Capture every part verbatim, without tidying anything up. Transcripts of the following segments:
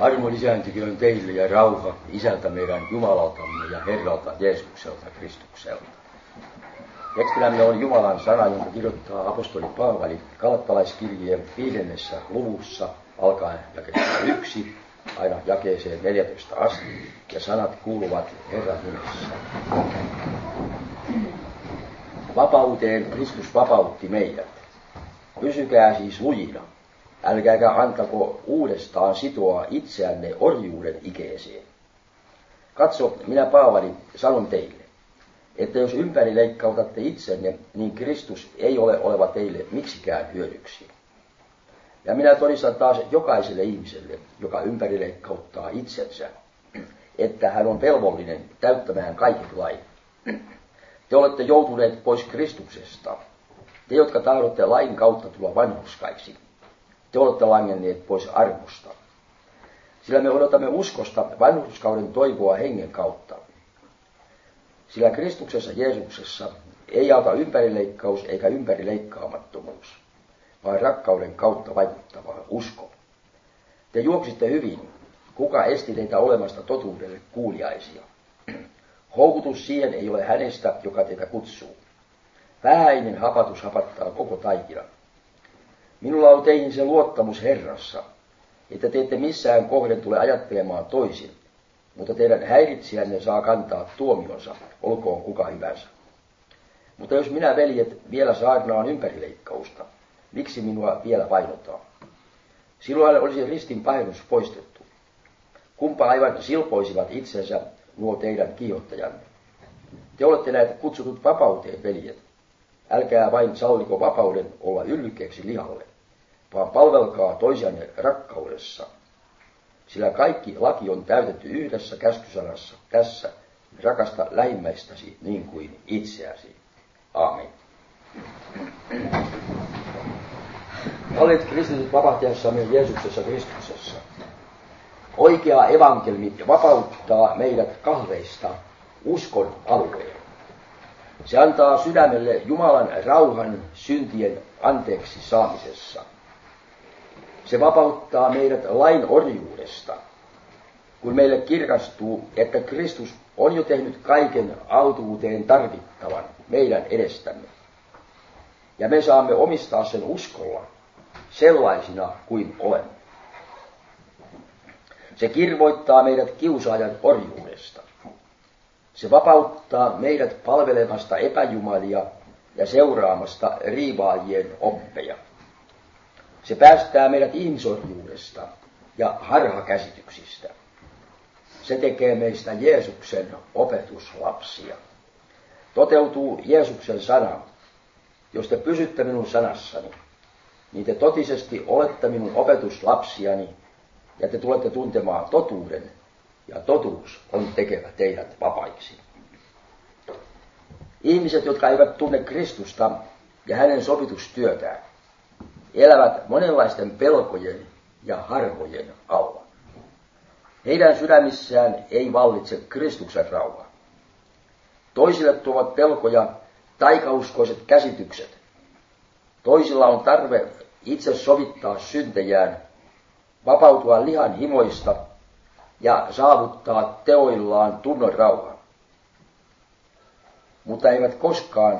Armo lisääntyköön teille ja rauha Isältä meidän Jumalaltamme ja Herralta Jeesukselta Kristukselta. Tekstinämme on Jumalan sana, jonka kirjoittaa apostoli Paavali Galattalaiskirjeen viidennessä luvussa alkaen jakeesta yksi aina jakeeseen neljätoista asti, ja sanat kuuluvat Herran nimessä. Vapauteen Kristus vapautti meidät. Pysykää siis lujina. Älkääkä antako uudestaan sitoa itseänne orjuuden ikeeseen. Katso, minä Paavali sanon teille, että jos ympärileikkautatte itsenne, niin Kristus ei ole oleva teille miksikään hyödyksi. Ja minä todistan taas jokaiselle ihmiselle, joka ympärileikkauttaa itsensä, että hän on velvollinen täyttämään kaiket lait. Te olette joutuneet pois Kristuksesta, te jotka tahdotte lain kautta tulla vanhurskaiksi. Te olette langenneet pois armosta, sillä me odotamme uskosta vanhurskauden toivoa hengen kautta. Sillä Kristuksessa Jeesuksessa ei auta ympärileikkaus eikä ympärileikkaamattomuus, vaan rakkauden kautta vaikuttava usko. Te juoksitte hyvin, kuka esti teitä olemasta totuudelle kuuliaisia. Houkutus siihen ei ole hänestä, joka teitä kutsuu. Vähäinen hapatus hapattaa koko taikinan. Minulla on teihin se luottamus Herrassa, että te ette missään kohden tule ajattelemaan toisin, mutta teidän häiritsijänne saa kantaa tuomionsa, olkoon kuka hyvänsä. Mutta jos minä, veljet, vielä saarnaan ympärileikkausta, miksi minua vielä painotaan? Silloin olisi ristin painus poistettu. Kumpa aivan silpoisivat itsensä nuo teidän kiihottajanne. Te olette näitä kutsutut vapauteen, veljet. Älkää vain salliko vapauden olla ylkeäksi lihalle, vaan palvelkaa toisianne rakkaudessa. Sillä kaikki laki on täytetty yhdessä käskysanassa tässä, rakasta lähimmäistäsi niin kuin itseäsi. Aamen. Olet kristitut vapahtajassamme Jeesuksessa Kristuksessa. Oikea evankelmi vapauttaa meidät kahleista uskon alueen. Se antaa sydämelle Jumalan rauhan syntien anteeksi saamisessa. Se vapauttaa meidät lain orjuudesta, kun meille kirkastuu, että Kristus on jo tehnyt kaiken autuuteen tarvittavan meidän edestämme. Ja me saamme omistaa sen uskolla sellaisina kuin olemme. Se kirvoittaa meidät kiusaajan orjuudesta. Se vapauttaa meidät palvelemasta epäjumalia ja seuraamasta riivaajien oppeja. Se päästää meidät ihmisorjuudesta ja harhakäsityksistä. Se tekee meistä Jeesuksen opetuslapsia. Toteutuu Jeesuksen sana, jos te pysytte minun sanassani, niin te totisesti olette minun opetuslapsiani ja te tulette tuntemaan totuuden, ja totuus on tekevä teidät vapaiksi. Ihmiset, jotka eivät tunne Kristusta ja hänen sopitustyötään, elävät monenlaisten pelkojen ja harhojen alla. Heidän sydämissään ei vallitse Kristuksen rauha. Toisille tuovat pelkoja taikauskoiset käsitykset. Toisilla on tarve itse sovittaa syntejään, vapautua lihan himoista ja saavuttaa teoillaan tunnon rauhan. Mutta eivät koskaan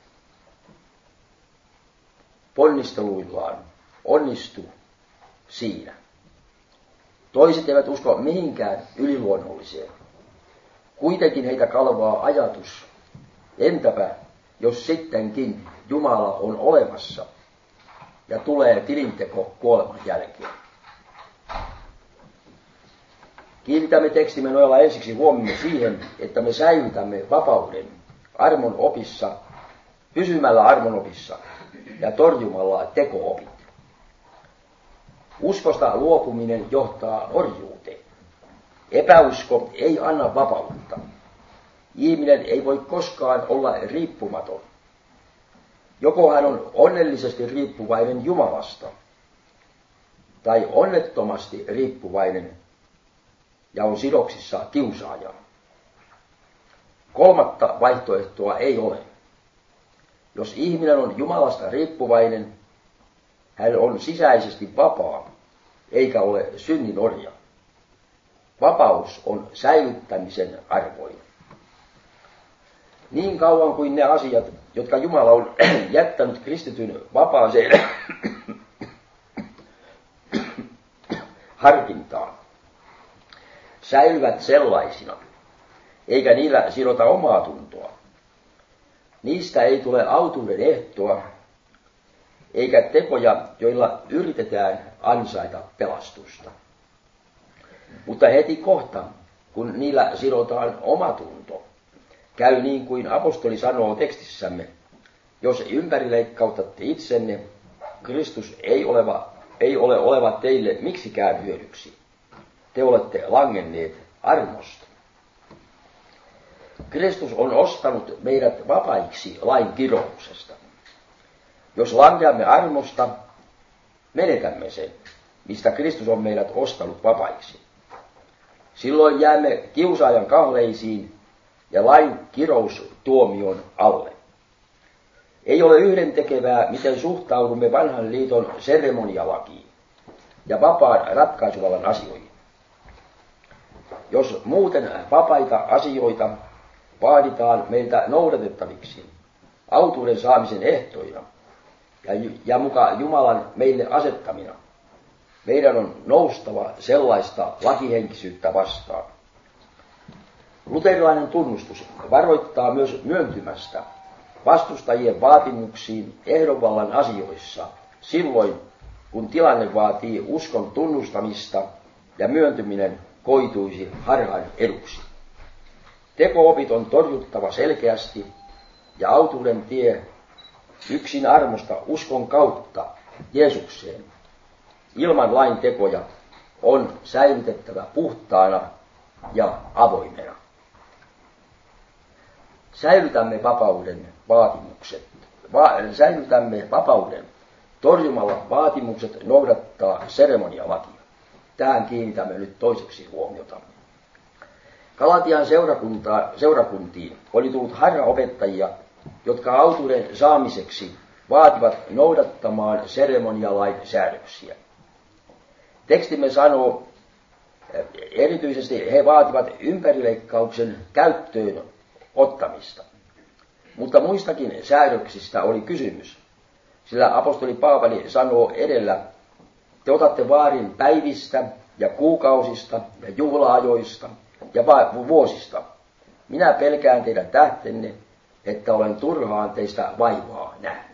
ponnisteluillaan onnistu siinä. Toiset eivät usko mihinkään yliluonnolliseen. Kuitenkin heitä kalvaa ajatus, entäpä jos sittenkin Jumala on olemassa ja tulee tilinteko kuoleman jälkeen. Kiinnitämme tekstimme nojalla ensiksi huomiomme siihen, että me säilytämme vapauden armon opissa, pysymällä armon opissa ja torjumalla teko-opit. Uskosta luopuminen johtaa orjuuteen. Epäusko ei anna vapautta. Ihminen ei voi koskaan olla riippumaton. Joko hän on onnellisesti riippuvainen Jumalasta, tai onnettomasti riippuvainen ja on sidoksissa kiusaajaan. Kolmatta vaihtoehtoa ei ole. Jos ihminen on Jumalasta riippuvainen, hän on sisäisesti vapaa, eikä ole synnin orja. vapaus on säilyttämisen arvoinen. Niin kauan kuin ne asiat, jotka Jumala on jättänyt kristityn vapaaseen harkintaan, säilyvät sellaisina, eikä niillä sidota omaa tuntoa. Niistä ei tule autuuden ehtoa, eikä tekoja, joilla yritetään ansaita pelastusta. Mutta heti kohta, kun niillä sidotaan omatunto, käy niin kuin apostoli sanoo tekstissämme: jos ympärileikkautatte itsenne, Kristus ei, oleva, ei ole oleva teille miksikään hyödyksi. Te olette langenneet armosta. Kristus on ostanut meidät vapaiksi lain kirouksesta. Jos lankeamme armosta, menetämme sen, mistä Kristus on meidät ostanut vapaiksi. Silloin jäämme kiusaajan kahleisiin ja lain kiroustuomion alle. Ei ole yhdentekevää, miten suhtaudumme vanhan liiton seremonialakiin ja vapaan ratkaisuvallan asioihin. Jos muuten vapaita asioita vaaditaan meiltä noudatettaviksi autuuden saamisen ehtoina ja, ja muka Jumalan meille asettamina, meidän on noustava sellaista lakihenkisyyttä vastaan. Luterilainen tunnustus varoittaa myös myöntymästä vastustajien vaatimuksiin ehdonvallan asioissa silloin, kun tilanne vaatii uskon tunnustamista ja myöntyminen koituisi harhan eduksi. Teko-opit on torjuttava selkeästi ja autuuden tie yksin armosta uskon kautta Jeesukseen ilman lain tekoja on säilytettävä puhtaana ja avoimena. Säilytämme vapauden vaatimukset. Va- säilytämme vapauden torjumalla vaatimukset noudattaa seremonialakia. Tähän kiinnitämme nyt toiseksi huomiota. Galatian seurakuntiin oli tullut harhaopettajia, jotka autuuden saamiseksi vaativat noudattamaan seremonialain säädöksiä. Tekstimme sanoo, erityisesti he vaativat ympärileikkauksen käyttöön ottamista. Mutta muistakin säädöksistä oli kysymys, sillä apostoli Paavali sanoo edellä: te otatte vaarin päivistä ja kuukausista ja juhlaajoista ja vuosista. Minä pelkään teidän tähtenne, että olen turhaan teistä vaivaa nähnyt.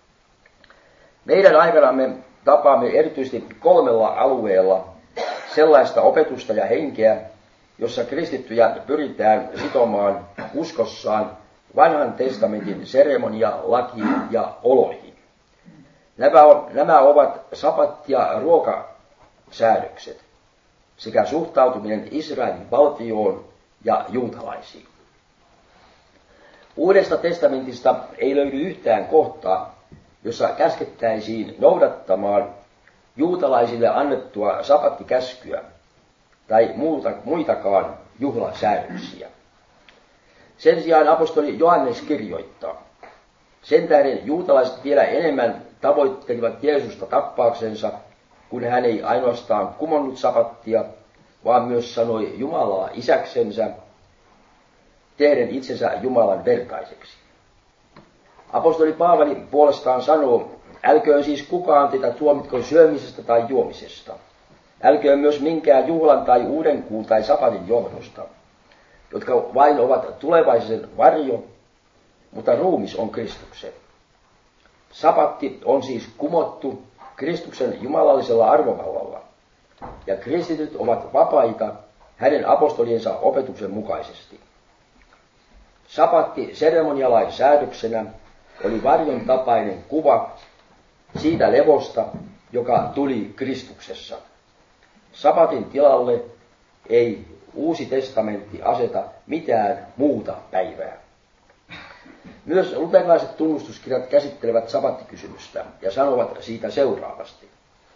Meidän aikanamme tapaamme erityisesti kolmella alueella sellaista opetusta ja henkeä, jossa kristittyjä pyritään sitomaan uskossaan vanhan testamentin seremonia, lakiin ja oloihin. Nämä, nämä ovat sapatti- ja ruokasäädökset sekä suhtautuminen Israelin valtioon ja juutalaisiin. Uudesta testamentista ei löydy yhtään kohtaa, jossa käskettäisiin noudattamaan juutalaisille annettua sapattikäskyä tai muuta, muitakaan juhlasäädöksiä. Sen sijaan apostoli Johannes kirjoittaa: sen tähden juutalaiset vielä enemmän tavoittelivat Jeesusta tappaaksensa, kun hän ei ainoastaan kumonnut sapattia, vaan myös sanoi Jumalaa isäksensä, tehden itsensä Jumalan vertaiseksi. Apostoli Paavali puolestaan sanoo: älköön siis kukaan teitä tuomitko syömisestä tai juomisesta. Älköön myös minkään juhlan tai uudenkuun tai sapatin johdosta, jotka vain ovat tulevaisen varjo, mutta ruumis on Kristuksen. Sapatti on siis kumottu Kristuksen jumalallisella arvovallalla, ja kristityt ovat vapaita hänen apostoliensa opetuksen mukaisesti. Sapatti seremonialain säädöksenä oli varjon tapainen kuva siitä levosta, joka tuli Kristuksessa. Sapatin tilalle ei Uusi testamentti aseta mitään muuta päivää. Myös luterilaiset tunnustuskirjat käsittelevät sabattikysymystä ja sanovat siitä seuraavasti: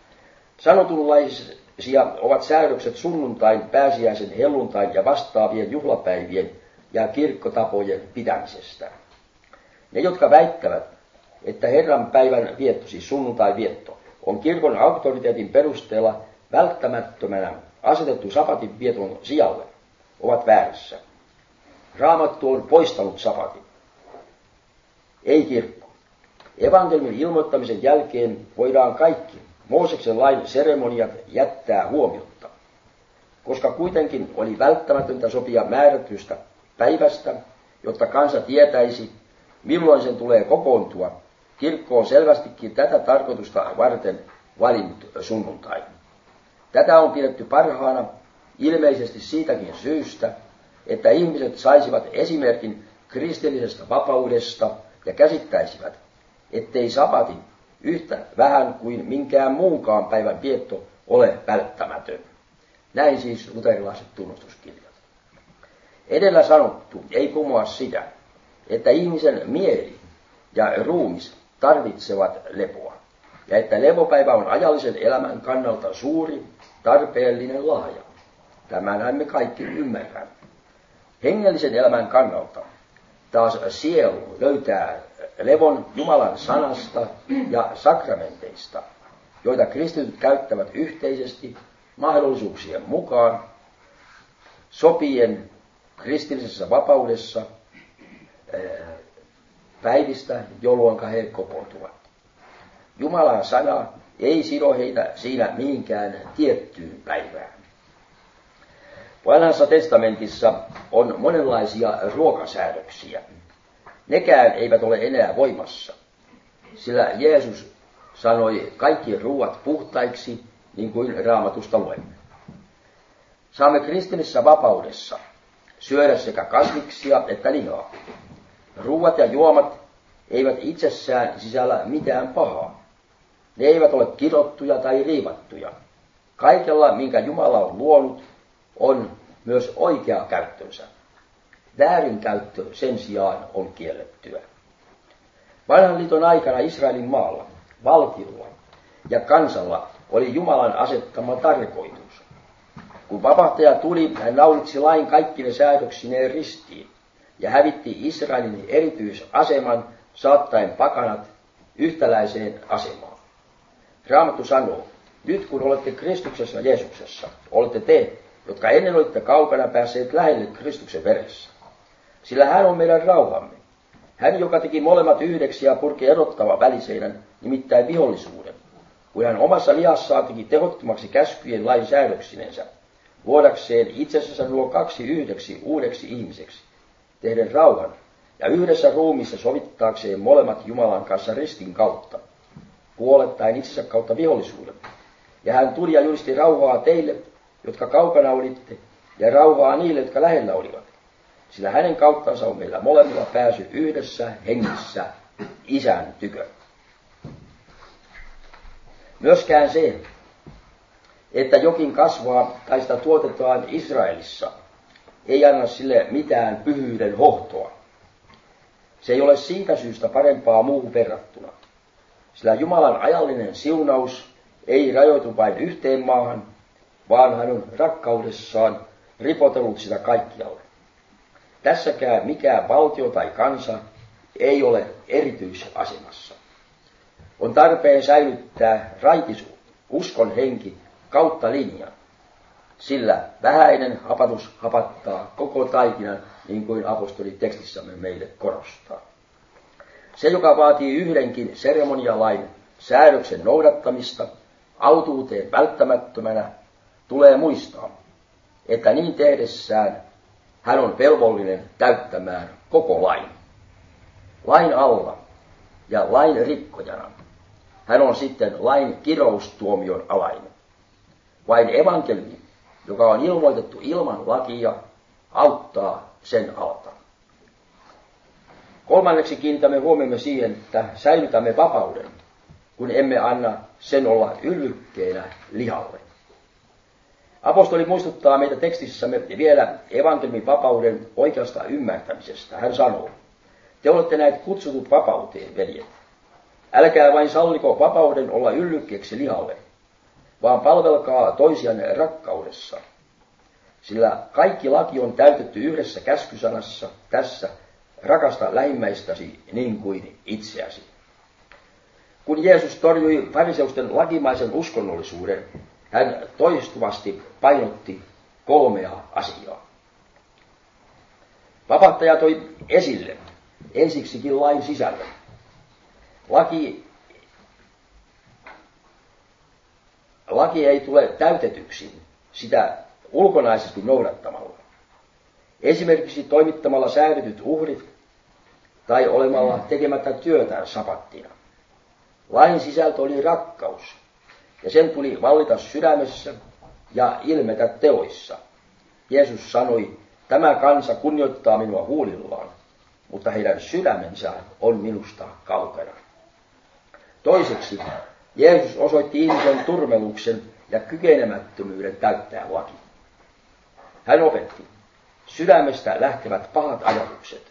sanotunlaisia ovat säädökset sunnuntain, pääsiäisen, helluntain ja vastaavien juhlapäivien ja kirkkotapojen pitämisestä. Ne, jotka väittävät, että Herran päivän vietto, siis sunnuntai vietto, on kirkon auktoriteetin perusteella välttämättömänä asetettu sapatin vieton sijalle, ovat väärässä. Raamattu on poistanut sapatin, ei kirkko. Evankelmin ilmoittamisen jälkeen voidaan kaikki Mooseksen lain seremoniat jättää huomiotta, koska kuitenkin oli välttämätöntä sopia määrätystä päivästä, jotta kansa tietäisi, milloin sen tulee kokoontua. Kirkko on selvästikin tätä tarkoitusta varten valinnut sunnuntai. Tätä on pidetty parhaana ilmeisesti siitäkin syystä, että ihmiset saisivat esimerkin kristillisestä vapaudesta ja käsittäisivät, ettei sapati yhtä vähän kuin minkään muunkaan päivän vietto ole välttämätön. Näin siis luterilaiset tunnustuskirjat. Edellä sanottu ei kumoa sitä, että ihmisen mieli ja ruumis tarvitsevat lepoa, ja että lepopäivä on ajallisen elämän kannalta suuri, tarpeellinen lahja. Tämän me kaikki ymmärrämme. Hengellisen elämän kannalta taas sielu löytää levon Jumalan sanasta ja sakramenteista, joita kristityt käyttävät yhteisesti mahdollisuuksien mukaan, sopien kristillisessä vapaudessa päivistä, jolloin he kokoontuvat. Jumalan sana ei sido heitä siinä mihinkään tiettyyn päivään. Vanhassa testamentissa on monenlaisia ruokasäädöksiä. Nekään eivät ole enää voimassa, sillä Jeesus sanoi kaikki ruuat puhtaiksi, niin kuin Raamatusta luemme. Saamme kristillisessä vapaudessa syödä sekä kasviksia että lihaa. Ruuat ja juomat eivät itsessään sisällä mitään pahaa. Ne eivät ole kidottuja tai riivattuja. Kaikella, minkä Jumala on luonut, on myös oikea käyttönsä. Väärinkäyttö sen sijaan on kiellettyä. Vanhan liiton aikana Israelin maalla, valtiolla ja kansalla oli Jumalan asettama tarkoitus. Kun vapahtaja tuli, hän naulitsi lain kaikkine säädöksineen ristiin ja hävitti Israelin erityisaseman saattaen pakanat yhtäläiseen asemaan. Raamattu sanoo, nyt kun olette Kristuksessa Jeesuksessa, olette te, jotka ennen olitte kaukana päässeet lähelle Kristuksen veressä. Sillä hän on meidän rauhamme. Hän, joka teki molemmat yhdeksi ja purki erottava väliseinän, nimittäin vihollisuuden, kun hän omassa lihassaan teki tehottomaksi käskyjen lain säädöksinensä, luodakseen itsessään nuo kaksi yhdeksi uudeksi ihmiseksi, tehden rauhan ja yhdessä ruumissa sovittaakseen molemmat Jumalan kanssa ristin kautta, puolettain itsensä kautta vihollisuuden. Ja hän tuli ja julisti rauhaa teille, jotka kaukana olitte, ja rauhaa niille, jotka lähellä olivat. Sillä hänen kauttansa on meillä molemmilla pääsy yhdessä hengessä Isän tykö. Myöskään se, että jokin kasvaa tai sitä tuotetaan Israelissa, ei anna sille mitään pyhyyden hohtoa. Se ei ole siitä syystä parempaa muuhun verrattuna. Sillä Jumalan ajallinen siunaus ei rajoitu vain yhteen maahan, vaan hän on rakkaudessaan ripotellut sitä kaikkialle. Tässäkään mikään valtio tai kansa ei ole erityisasemassa. On tarpeen säilyttää raitis uskon henki kautta linjan, sillä vähäinen hapatus hapattaa koko taikinan, niin kuin apostoli tekstissämme meille korostaa. Se, joka vaatii yhdenkin seremonialain säädöksen noudattamista autuuteen välttämättömänä, tulee muistaa, että niin tehdessään hän on velvollinen täyttämään koko lain. Lain alla ja lain rikkojana hän on sitten lain kiroustuomion alainen. Vain evankeliumi, joka on ilmoitettu ilman lakia, auttaa sen alta. Kolmanneksi kiinnitämme huomiomme siihen, että säilytämme vapauden, kun emme anna sen olla yllykkeenä lihalle. Apostoli muistuttaa meitä tekstissämme vielä evankeliumin vapauden oikeasta ymmärtämisestä. Hän sanoo, te olette näet kutsutut vapauteen, veljet. Älkää vain salliko vapauden olla yllykkeeksi lihalle, vaan palvelkaa toisianne rakkaudessa. Sillä kaikki laki on täytetty yhdessä käskysanassa tässä, rakasta lähimmäistäsi niin kuin itseäsi. Kun Jeesus torjui fariseusten lakimaisen uskonnollisuuden, hän toistuvasti painotti kolmea asiaa. Vapahtaja toi esille ensiksikin lain sisällön. Laki, laki ei tule täytetyksi sitä ulkonaisesti noudattamalla. Esimerkiksi toimittamalla säädetyt uhrit tai olemalla tekemättä työtään sapattina. Lain sisältö oli rakkaus, ja sen tuli vallita sydämessä ja ilmetä teoissa. Jeesus sanoi, tämä kansa kunnioittaa minua huulillaan, mutta heidän sydämensä on minusta kaukana. Toiseksi, Jeesus osoitti ihmisen turmeluksen ja kykenemättömyyden täyttää laki. Hän opetti, sydämestä lähtevät pahat ajatukset.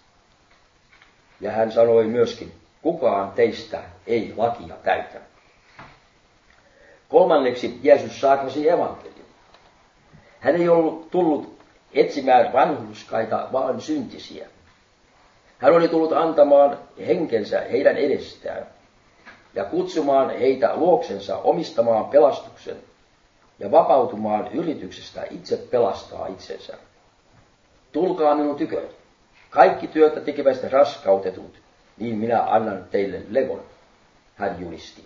Ja hän sanoi myöskin, kukaan teistä ei lakia täytä. Kolmanneksi Jeesus saarnasi evankeliumin. Hän ei ollut tullut etsimään vanhurskaita, vaan syntisiä. Hän oli tullut antamaan henkensä heidän edestään ja kutsumaan heitä luoksensa omistamaan pelastuksen ja vapautumaan yrityksestä itse pelastaa itsensä. Tulkaa minun tyköni, kaikki työtä tekevästä raskautetut, niin minä annan teille levon, hän julisti.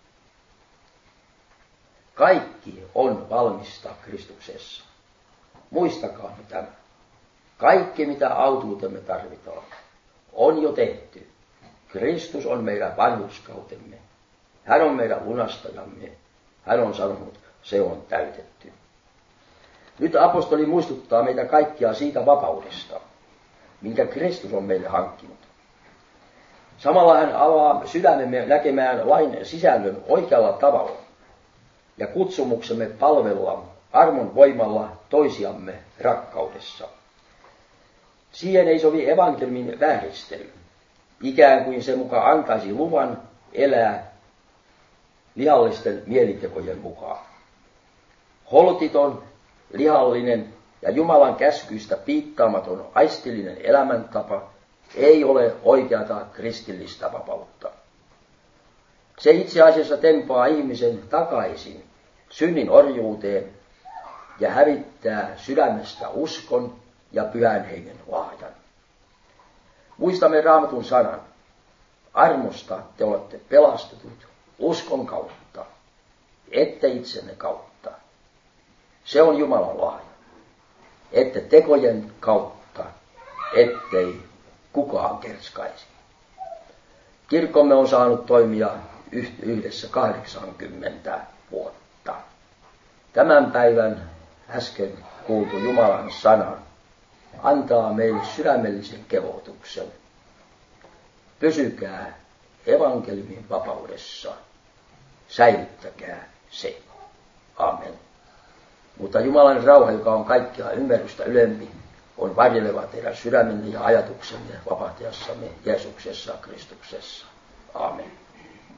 Kaikki on valmista Kristuksessa. Muistakaa tämä. Kaikki, mitä autuutemme tarvitaan, on jo tehty. Kristus on meidän vanhurskautemme. Hän on meidän lunastajamme. Hän on sanonut, se on täytetty. Nyt apostoli muistuttaa meitä kaikkia siitä vapaudesta, minkä Kristus on meille hankkinut. Samalla hän avaa sydämemme näkemään lain sisällön oikealla tavalla ja kutsumuksemme palvella armon voimalla toisiamme rakkaudessa. Siihen ei sovi evankeliumin vääristely, ikään kuin se muka antaisi luvan elää lihallisten mielitekojen mukaan. Holtiton, lihallinen ja Jumalan käskyistä piittaamaton aistillinen elämäntapa ei ole oikeata kristillistä vapautta. Se itse asiassa tempaa ihmisen takaisin synnin orjuuteen ja hävittää sydämestä uskon ja pyhän hengen lahjan. Muistamme Raamatun sanan. Armosta te olette pelastetut uskon kautta, ette itsenne kautta. Se on Jumalan lahja. Ette tekojen kautta, ettei kukaan kerskaisi. Kirkkomme on saanut toimia yhdessä kahdeksankymmentä vuotta. Tämän päivän äsken kuultu Jumalan sana antaa meille sydämellisen kehotuksen. Pysykää evankeliumin vapaudessa. Säilyttäkää se. Amen. Mutta Jumalan rauha, joka on kaikkia ymmärrystä ylempi, on varjeleva teidän sydämenne ja ajatuksenne vapahtajassamme Jeesuksessa Kristuksessa. Amen.